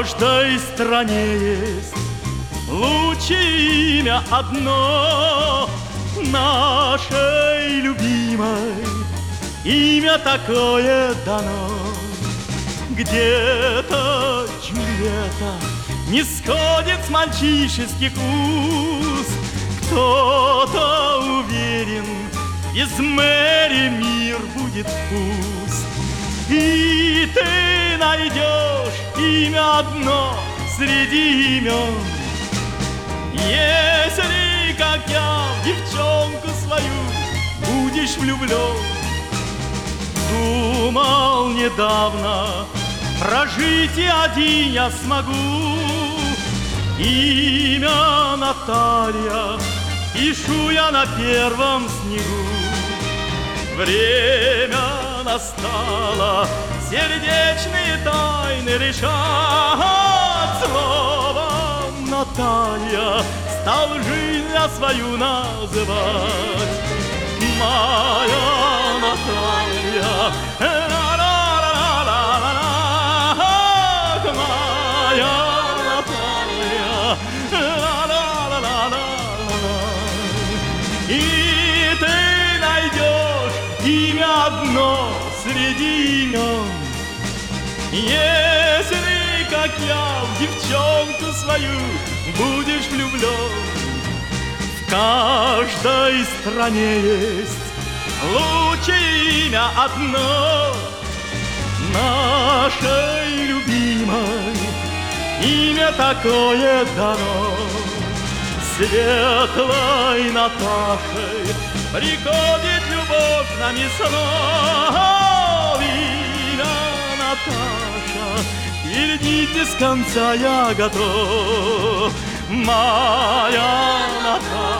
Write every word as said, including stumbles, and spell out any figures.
каждой стране есть лучшее имя одно, нашей любимой имя такое дано. Где-то Джульетта не сходит с мальчишеских уст, кто-то уверен, из Мэри мир будет пуст. И ты найдешь имя одно среди имен, если, как я, в девчонку свою будешь влюблен. Думал недавно, прожить и один я смогу. Имя Наталья пишу я на первом снегу. Время настало сердечные тайны решать. Словом Наталья стал жизнь я свою называть. Моя Наталья, ла-ла-ла-ла-ла-ла, моя Наталья, ла-ла-ла-ла-ла-ла. И ты найдешь имя одно среди имен, если, как я, в девчонку свою будешь влюблен. В каждой стране есть лучшее имя одно, нашей любимой имя такое дано. Светлой Наташей приходит любовь нам и снов. Имя Наташа, вернить без конца я готов. Моя Наташа,